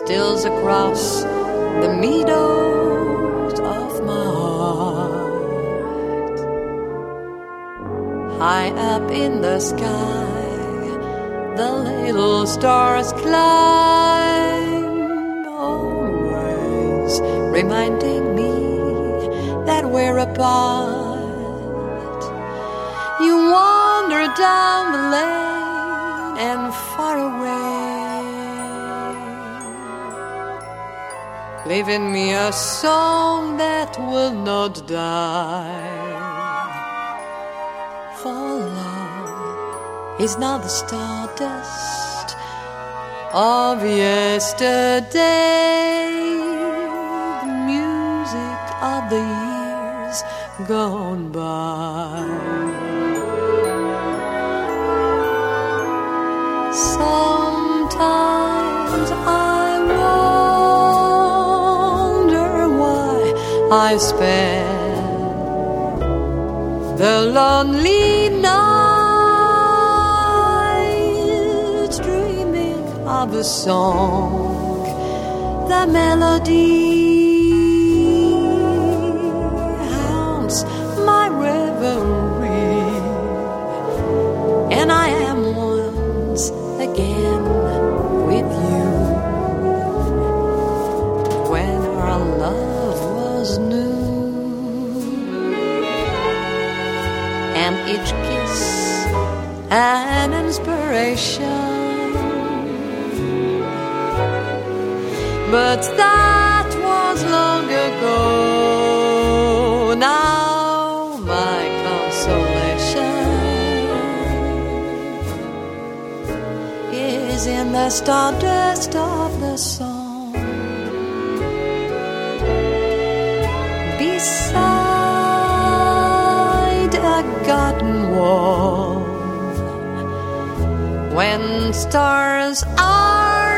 stills across the meadows of my heart. High up in the sky, the little stars climb, always reminding me that we're apart. You wander down the lane and far away, leaving me a song that will not die. For love is not the stardust of yesterday, the music of the years gone by. Sometimes I wonder why I spend the lonely nights dreaming of a song, the melody haunts my reverie, and I am once again with you. When our love was new, and each kiss an inspiration, but that was long ago. Now my consolation is in the stardust of the song, beside a garden wall. When stars are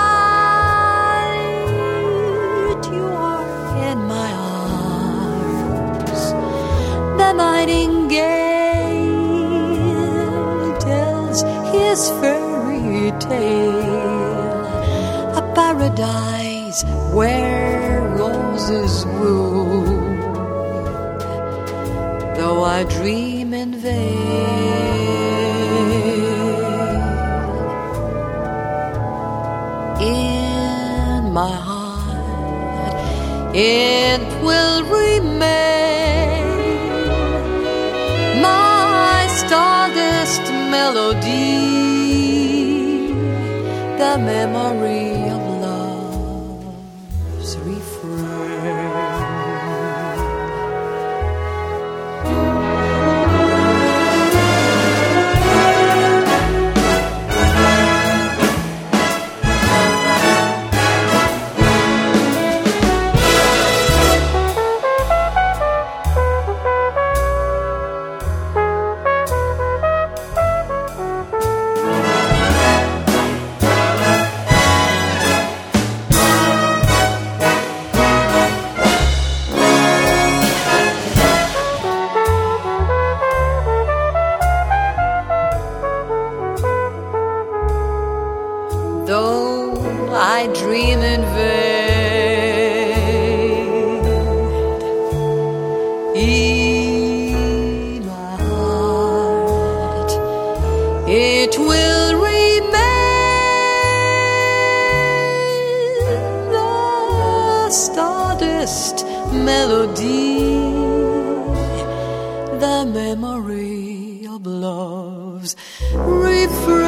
bright, you are in my arms. The nightingale tells his fairy tale, a paradise where roses bloom, though I dream in vain. In my heart it will remain, my stardust melody, the memory of love's refrain. Though I dream in vain, in my heart it will remain, the stardust melody, the memory of love's refrain.